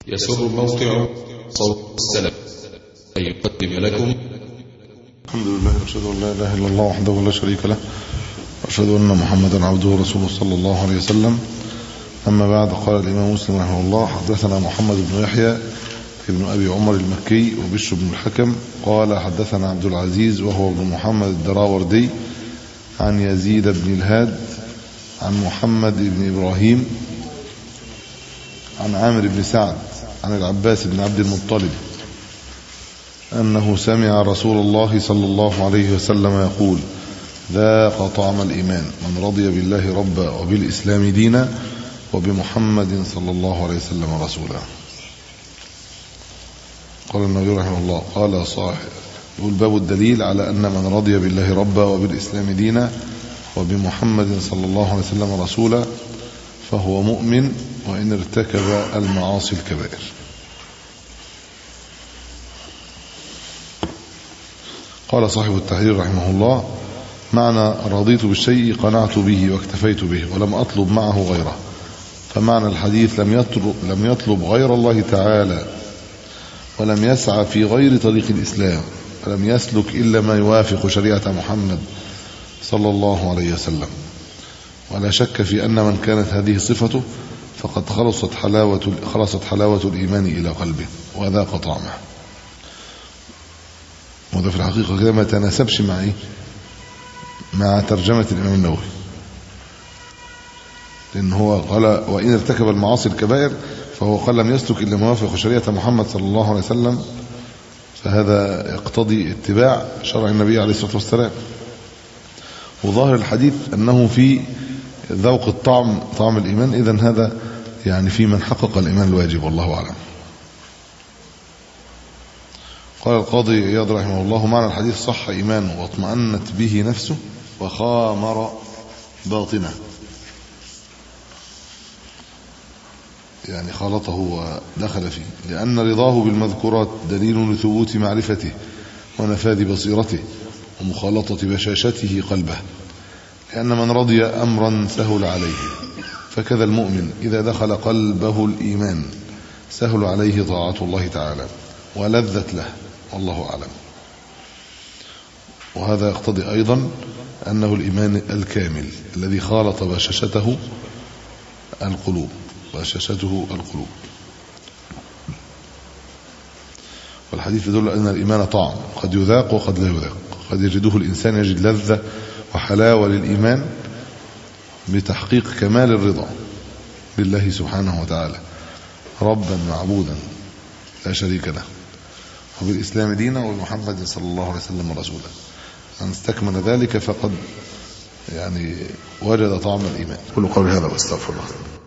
يسر موقع صوت السلف أن يقدم لكم. الحمد لله وأشهد أن لا إله إلا الله وحده لا شريك له وأشهد أن محمدا عبده ورسوله صلى الله عليه وسلم. أما بعد، قال الإمام مسلم رحمه الله: حدثنا محمد بن يحيى ابن أبي عمر المكي وبشر بن الحكم قال حدثنا عبد العزيز وهو ابن محمد الدراوردي عن يزيد بن الهاد عن محمد بن إبراهيم عن عامر بن سعد عن العباس بن عبد المطلب أنه سمع رسول الله صلى الله عليه وسلم يقول: ذاق طعم الإيمان من رضي بالله ربا وبالإسلام دينا وبمحمد صلى الله عليه وسلم رسولا. قال النبي رحمه الله: قال صاحب يقول: باب الدليل على أن من رضي بالله ربا وبالإسلام دينا وبمحمد صلى الله عليه وسلم رسولا فهو مؤمن وإن ارتكب المعاصي الكبائر. قال صاحب التحرير رحمه الله: معنى رضيت بالشيء قنعت به واكتفيت به ولم أطلب معه غيره. فمعنى الحديث لم يطلب غير الله تعالى ولم يسعى في غير طريق الإسلام ولم يسلك إلا ما يوافق شريعة محمد صلى الله عليه وسلم. ولا شك في أن من كانت هذه صفته فقد خلصت حلاوة الإيمان إلى قلبه وذاق طعمه. وده في الحقيقة كده ما تناسبش مع ترجمة الإمام النووي، لأن هو قال: وإن ارتكب المعاصي الكبائر، فهو قال لم يسلك إلا ما وافق شريعة محمد صلى الله عليه وسلم، فهذا يقتضي اتباع شرع النبي عليه الصلاة والسلام. وظاهر الحديث أنه في ذوق طعم الإيمان، إذن هذا يعني في من حقق الإيمان الواجب، والله أعلم. قال القاضي عياض رحمه الله: معنى الحديث صح إيمانه واطمأنت به نفسه وخامر باطنه، يعني خالطه ودخل فيه، لأن رضاه بالمذكورات دليل لثبوت معرفته ونفاذ بصيرته ومخالطة بشاشته قلبه، لأن من رضي أمرا سهل عليه، فكذا المؤمن إذا دخل قلبه الإيمان سهل عليه طاعة الله تعالى ولذت له، والله أعلم. وهذا يقتضي أيضا أنه الإيمان الكامل الذي خالط بشاشته القلوب. والحديث يدل أن الإيمان طعم قد يذاق وقد لا يذاق، قد يجده الإنسان يجد لذة وحلاوة للإيمان بتحقيق كمال الرضا بالله سبحانه وتعالى ربا معبودا لا شريك له، وبالإسلام دينا وبمحمد صلى الله عليه وسلم رسولا. من استكمل ذلك فقد وجد طعم الإيمان. كل قول هذا واستغفر الله.